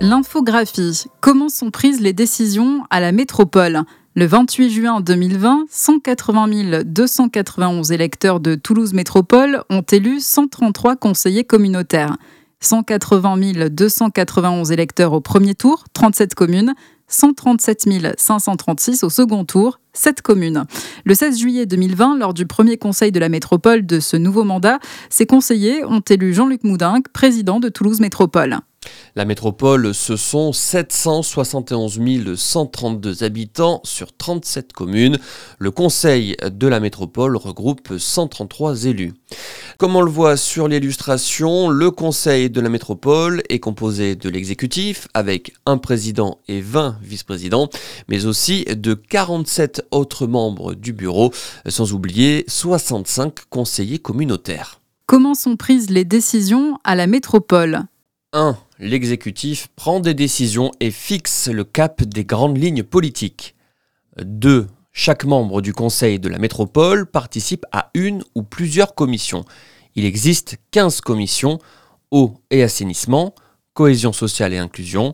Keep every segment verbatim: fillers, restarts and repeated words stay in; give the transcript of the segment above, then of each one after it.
L'infographie. Comment sont prises les décisions à la métropole ? Le vingt-huit juin deux mille vingt, cent quatre-vingt mille deux cent quatre-vingt-onze électeurs de Toulouse Métropole ont élu cent trente-trois conseillers communautaires. cent quatre-vingt mille deux cent quatre-vingt-onze électeurs au premier tour, trente-sept communes. cent trente-sept mille cinq cent trente-six au second tour, sept communes. Le seize juillet deux mille vingt, lors du premier conseil de la métropole de ce nouveau mandat, ces conseillers ont élu Jean-Luc Moudinque, président de Toulouse Métropole. La métropole, ce sont sept cent soixante et onze mille cent trente-deux habitants sur trente-sept communes. Le conseil de la métropole regroupe cent trente-trois élus. Comme on le voit sur l'illustration, le conseil de la métropole est composé de l'exécutif avec un président et vingt vice-présidents, mais aussi de quarante-sept autres membres du bureau, sans oublier soixante-cinq conseillers communautaires. Comment sont prises les décisions à la métropole ? un. L'exécutif prend des décisions et fixe le cap des grandes lignes politiques. deux. Chaque membre du conseil de la métropole participe à une ou plusieurs commissions. Il existe quinze commissions, eau et assainissement, cohésion sociale et inclusion,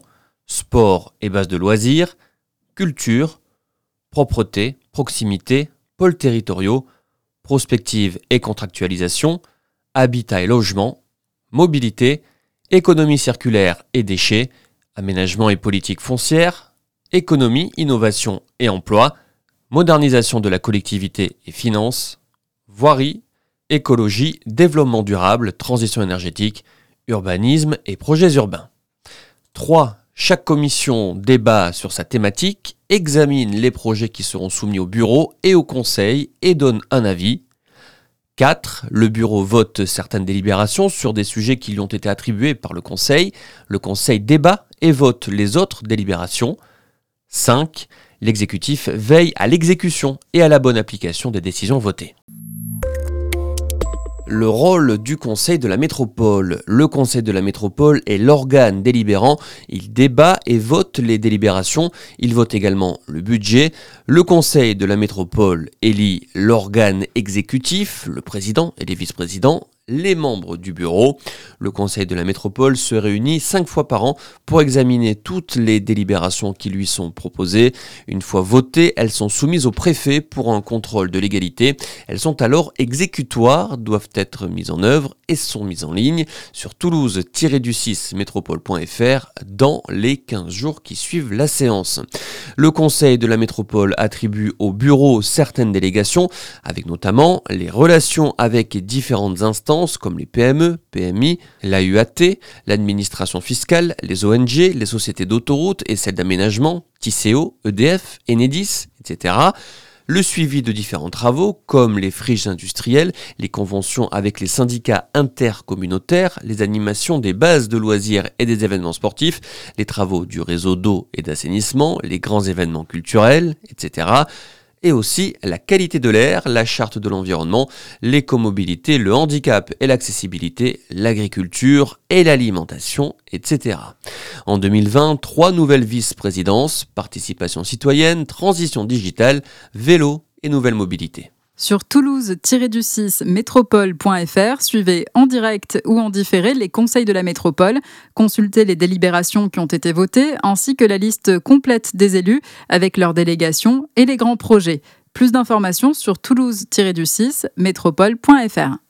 sport et base de loisirs, culture, propreté, proximité, pôles territoriaux, prospective et contractualisation, habitat et logement, mobilité, économie circulaire et déchets, aménagement et politique foncière, économie, innovation et emploi, modernisation de la collectivité et finances, voirie, écologie, développement durable, transition énergétique, urbanisme et projets urbains. trois. Chaque commission débat sur sa thématique, examine les projets qui seront soumis au bureau et au conseil et donne un avis. quatre. Le bureau vote certaines délibérations sur des sujets qui lui ont été attribués par le conseil. Le conseil débat et vote les autres délibérations. cinq. L'exécutif veille à l'exécution et à la bonne application des décisions votées. Le rôle du conseil de la métropole. Le conseil de la métropole est l'organe délibérant. Il débat et vote les délibérations. Il vote également le budget. Le conseil de la métropole élit l'organe exécutif, le président et les vice-présidents, les membres du bureau. Le conseil de la métropole se réunit cinq fois par an pour examiner toutes les délibérations qui lui sont proposées. Une fois votées, elles sont soumises au préfet pour un contrôle de légalité. Elles sont alors exécutoires, doivent être mises en œuvre et sont mises en ligne sur toulouse tiret du six métropole point f r dans les quinze jours qui suivent la séance. Le conseil de la métropole attribue au bureau certaines délégations, avec notamment les relations avec différentes instances comme les P M E, P M I, l'A U A T, l'administration fiscale, les O N G, les sociétés d'autoroutes et celles d'aménagement, Tisséo, E D F, Enedis, et cetera. Le suivi de différents travaux comme les friches industrielles, les conventions avec les syndicats intercommunautaires, les animations des bases de loisirs et des événements sportifs, les travaux du réseau d'eau et d'assainissement, les grands événements culturels, et cetera. Et aussi la qualité de l'air, la charte de l'environnement, l'écomobilité, le handicap et l'accessibilité, l'agriculture et l'alimentation, et cetera. En deux mille vingt, trois nouvelles vice-présidences, participation citoyenne, transition digitale, vélo et nouvelle mobilité. Sur toulouse tiret du six métropole point f r, suivez en direct ou en différé les conseils de la métropole, consultez les délibérations qui ont été votées ainsi que la liste complète des élus avec leurs délégations et les grands projets. Plus d'informations sur toulouse tiret du six métropole point f r.